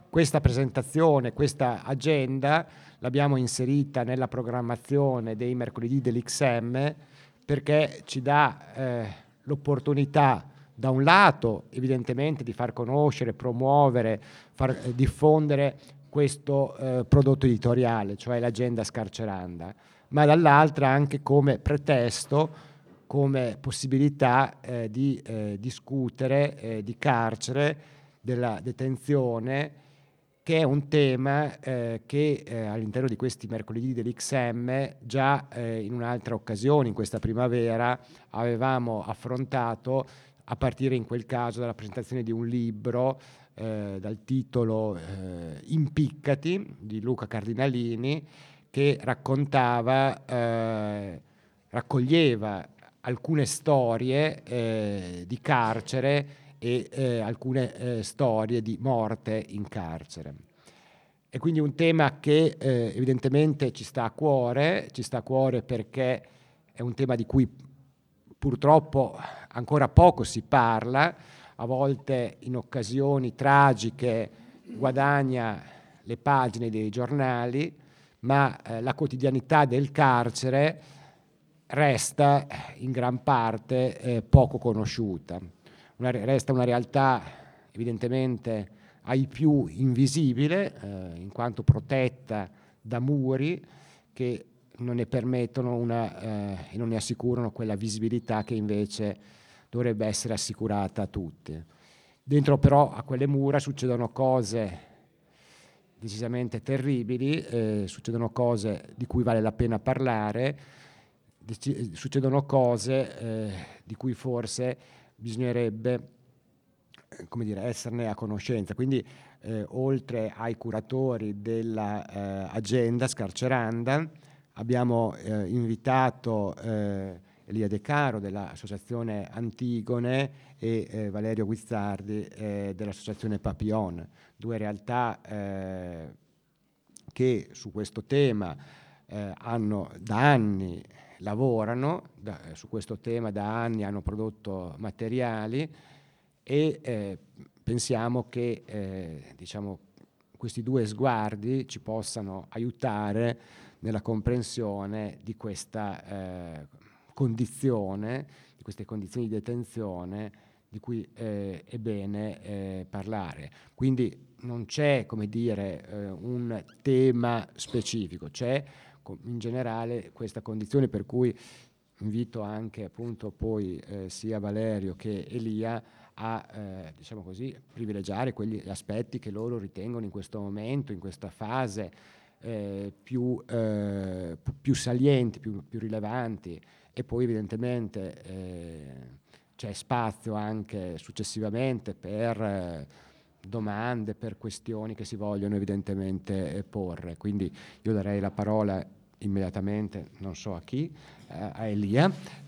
questa presentazione, questa agenda l'abbiamo inserita nella programmazione dei mercoledì dell'XM perché ci dà l'opportunità, da un lato evidentemente, di far conoscere, promuovere, far diffondere questo prodotto editoriale, cioè l'agenda Scarceranda, ma dall'altra anche come pretesto, come possibilità di discutere di carcere, della detenzione, che è un tema che all'interno di questi mercoledì dell'XM già in un'altra occasione, in questa primavera, avevamo affrontato, a partire in quel caso dalla presentazione di un libro dal titolo Impiccati di Luca Cardinalini, che raccoglieva alcune storie di carcere e alcune storie di morte in carcere. E quindi un tema che evidentemente ci sta a cuore perché è un tema di cui purtroppo ancora poco si parla, a volte in occasioni tragiche guadagna le pagine dei giornali, ma la quotidianità del carcere resta in gran parte poco conosciuta. Resta una realtà evidentemente ai più invisibile, in quanto protetta da muri che non ne permettono e non ne assicurano quella visibilità che invece dovrebbe essere assicurata a tutti. Dentro però a quelle mura succedono cose decisamente terribili, succedono cose di cui vale la pena parlare, succedono cose di cui forse bisognerebbe esserne a conoscenza. Quindi oltre ai curatori della agenda Scarceranda abbiamo invitato Elia De Caro dell'associazione Antigone e Valerio Guizzardi dell'associazione Papillon, due realtà che su questo tema da anni lavorano, su questo tema da anni hanno prodotto materiali e pensiamo che questi due sguardi ci possano aiutare nella comprensione di questa condizione, di queste condizioni di detenzione di cui è bene parlare. Quindi non c'è, un tema specifico, c'è in generale questa condizione, per cui invito anche appunto poi sia Valerio che Elia a privilegiare quegli aspetti che loro ritengono in questo momento, in questa fase più salienti, più rilevanti, e poi evidentemente c'è spazio anche successivamente per domande, per questioni che si vogliono evidentemente porre. Quindi io darei la parola immediatamente, non so a chi, a Elia.